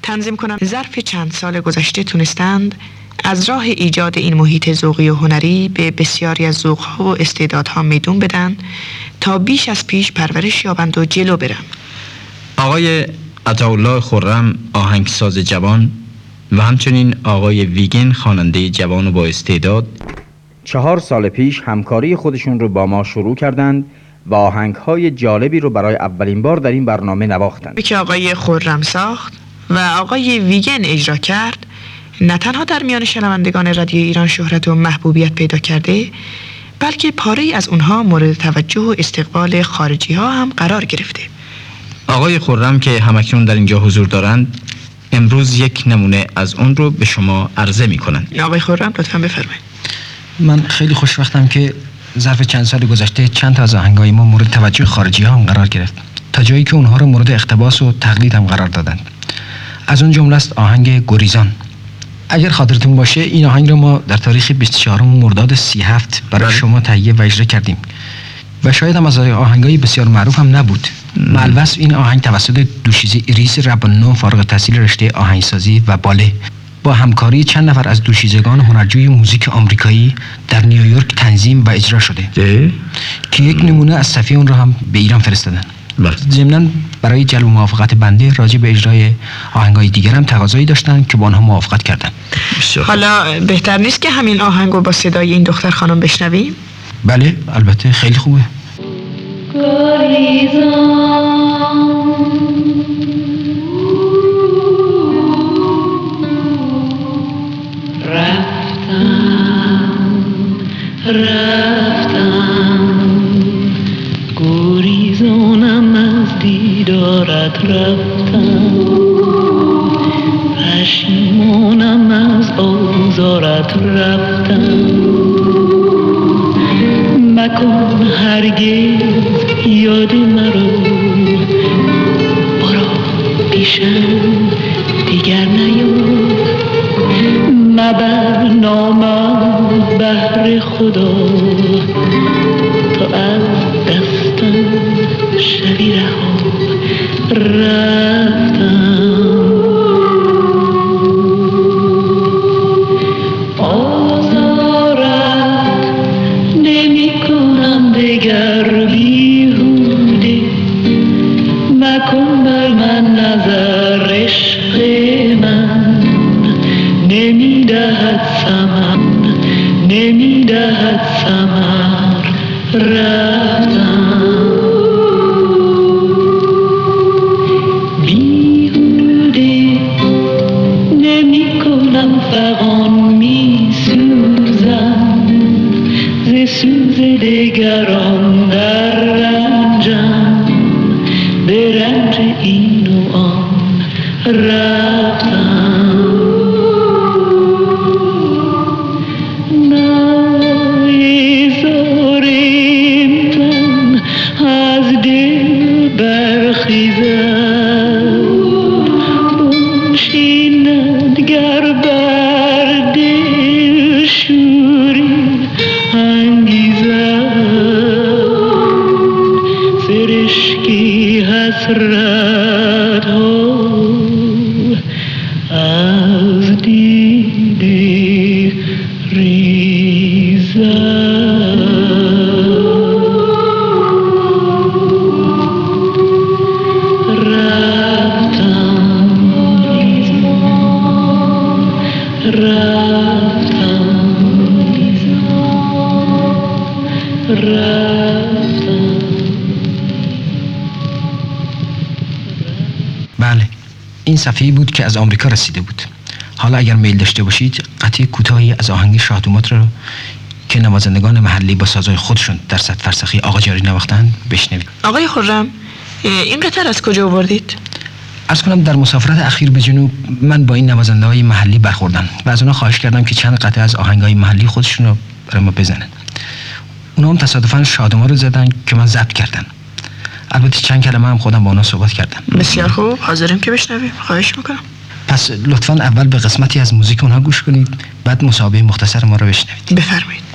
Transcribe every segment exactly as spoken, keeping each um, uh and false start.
تنظیم کنند. ظرف چند سال گذشته تونستند از راه ایجاد این محیط ذوقی و هنری به بسیاری از ذوق‌ها و استعدادها میدون بدن تا بیش از پیش پرورش یابند و جلو برن. آقای عطاالله خرم آهنگساز جوان و همچنین آقای ویگن خواننده جوان و با استعداد چهار سال پیش همکاری خودشون رو با ما شروع کردند و آهنگ‌های جالبی رو برای اولین بار در این برنامه نواختند. که آقای خرم ساخت و آقای ویگن اجرا کرد نه تنها در میان شنوندگان رادیو ایران شهرت و محبوبیت پیدا کرده، بلکه پاره‌ای از اونها مورد توجه و استقبال خارجی ها هم قرار گرفته. آقای خرم که همکنون در اینجا حضور دارند امروز یک نمونه از اون رو به شما عرضه می کنند. آقای خرم لطفاً بفرمایید. من خیلی خوشوقتم که ظرف چند سال گذشته چند تا از آهنگای ما مورد توجه خارجی ها هم قرار گرفت، تا جایی که اونها رو مورد اقتباس و تقلید هم قرار دادند. از اون جمله است آهنگ گریزان. اگر خاطرتون باشه این آهنگ رو ما در تاریخ بیست و چهارم مرداد سی و هفت برای شما تهیه و اجرا کردیم و شاید هم از آهنگای بسیار معروف هم نبود. مالوس این آهنگ توسط دوشیزه ایریس ربانو فارغ التحصیل رشته آهنگسازی و باله با همکاری چند نفر از دوشیزگان هنرجوی موزیک آمریکایی در نیویورک تنظیم و اجرا شده که یک نمونه از صفحه اون رو هم به ایران فرستادن. ضمناً برای جلب موافقت بنده راجع به اجرای آهنگای دیگر هم تقاضایی داشتن که با آنها موافقت کردن. حالا بهتر نیست که همین آهنگ رو با صدای این دختر خانم بشنویم؟ بله البته خیلی خوبه. رفتم گریزانم از دیدارت رفتم پشیمانم از آزارت رفتم مکن هرگز یاد مرا برو پیشم دیگر نیاد مبر نامم بهر خدا تا از دستم شوی رها رفتم آزارت نمی کنم دگر بیهوده مکن بر من نظر عشق من نمی دهد ثمر نمی دهد ثمر رفتم بیهوده نمی کنم فغان می سوزم ز سوز دگران در رنجم به رنج این و آن رفتم بله این صفحه‌ای بود که از آمریکا رسیده بود. حالا اگر میل داشته باشید قطعه کوتاهی از آهنگ شاهدومات رو که نوازندگان محلی با سازهای خودشون در صد فرسخی آقا جاری نواختن بشنوید. آقای خرم این قطعه از کجا آوردید؟ عرض کنم در مسافرت اخیر به جنوب من با این نوازنده‌های محلی برخوردم و از اونها خواهش کردم که چند قطعه از آهنگ‌های محلی خودشون رو برای ما بزنن. اونها هم تصادفاً شادوما رو زدن که من ضبط کردم. البته چند کلمه هم خودم با اونها صحبت کردم. بسیار خوب، حاضریم که بشنویم. خواهش میکنم. پس لطفاً اول به قسمتی از موزیک اونها گوش کنید، بعد مصاحبه مختصر ما رو بشنوید. بفرمایید.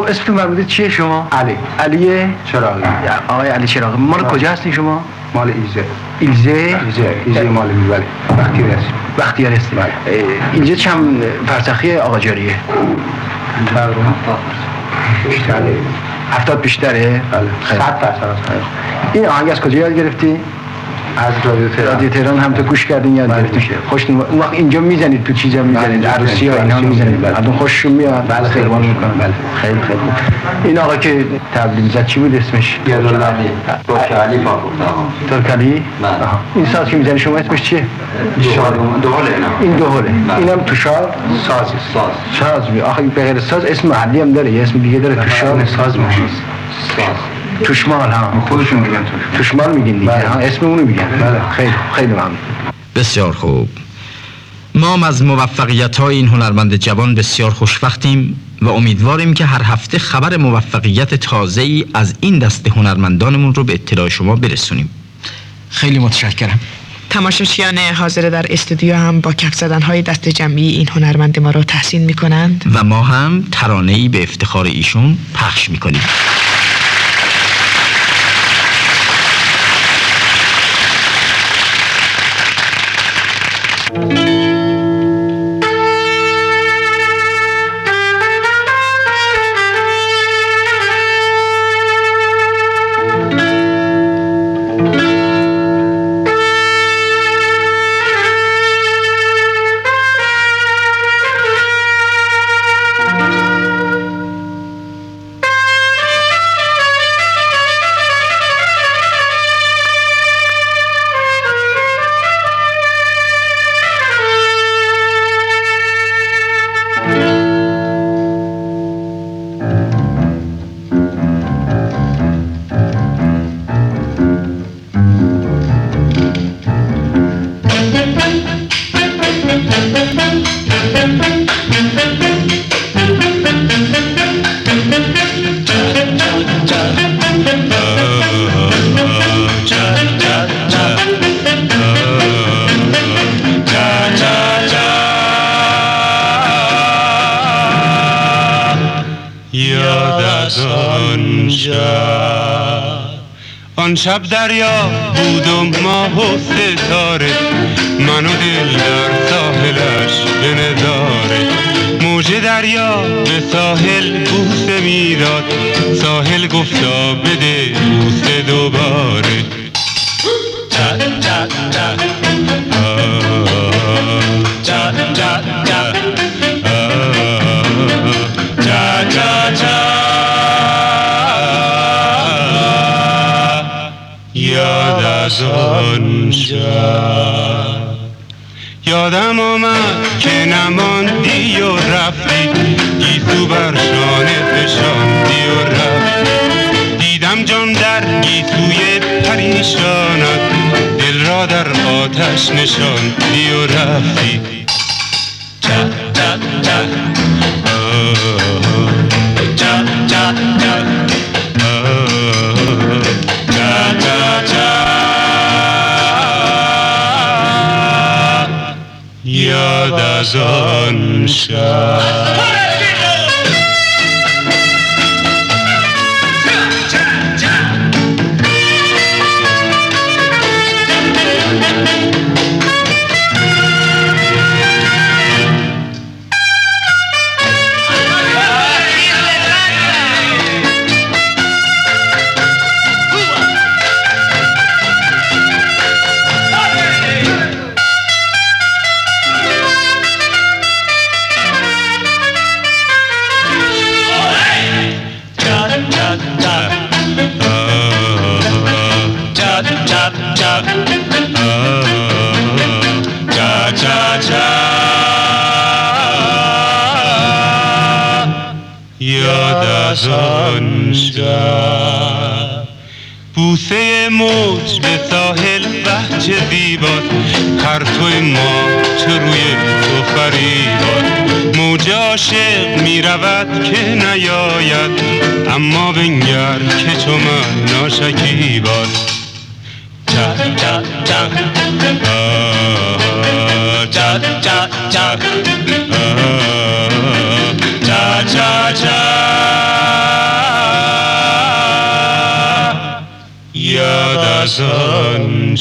خب اسمتون فرمودید چیه شما؟ علی. علی چراغی. آقای علی چراغی. مال کجا هستین شما؟ مال ایزه. ایلزه؟ ایزه. ایزه مال میباله. وقتی رسید. وقتی هستین. بله. اینجا چند فرسخی آقا جاریه؟ تقریبا بیشتره. هفتاد بیشتره؟ بله. صد درصد است. این آهنگ از کجا یاد گرفتی؟ از رادیو تهران. رادیو تهران هم تو گوش کردین یاد گرفتین؟ خوش نیم. اون وقت اینجا میزنید تو چیزا میزنید عروسی ها اینا میزنید. بعد خوششون میاد. بله خیلی میکنن. بله خیلی خیلی. این آقا که تبلیغ زد چی بود اسمش؟ گردالعلی. ترکعلی پاکو. ترکعلی؟ این ساز که میزنی شما اسمش چیه؟ شاد دوله. این دوله. اینم توشار ساز. ساز. ساز می. آخه به غیر ساز اسم محلی هم داره. یه اسم دیگه داره توشار ساز میشه. ساز. توشمال ها خودشون میگن توشمال میگن دیگه ها اسم اونو میگن. بله خیلی خیلی ممنون. بسیار خوب. ما هم از موفقیت‌های این هنرمند جوان بسیار خوشبختیم و امیدواریم که هر هفته خبر موفقیت تازه‌ای از این دسته هنرمندانمون رو به اطلاع شما برسونیم. خیلی متشکرم. تماشاچیان حاضر در استودیو هم با کف زدن‌های دست جمعی این هنرمند ما را تحسین می‌کنند و ما هم ترانه‌ای به افتخار ایشون پخش می‌کنیم. آن شب دریا بود و ماه و ستاره، من و دل در ساحلش به نظاره. موج دریا به ساحل بوسه میداد، ساحل گفتا بده بوسه دوباره. چا چا چا چا چا چا چا چا یاد از آن شب یادم آمد که نماندی و رفتی، گیسو بر شانه فشاندی و رفتی. دیدم جان در گیسوی پریشانت، دل را در آتش نشاندی و رفتی. چا چا چا چا چا چا یاد از آن شب. یاد از آن شب، بوسه موج به ساحل بهچه زیباست، پرتو ما چه روی تو فریباد. موج عاشق می رود که نیاید، اما بنگر که چو من ناشکیباد. چا چا چا چا چا چا چا چا چا یاد از آن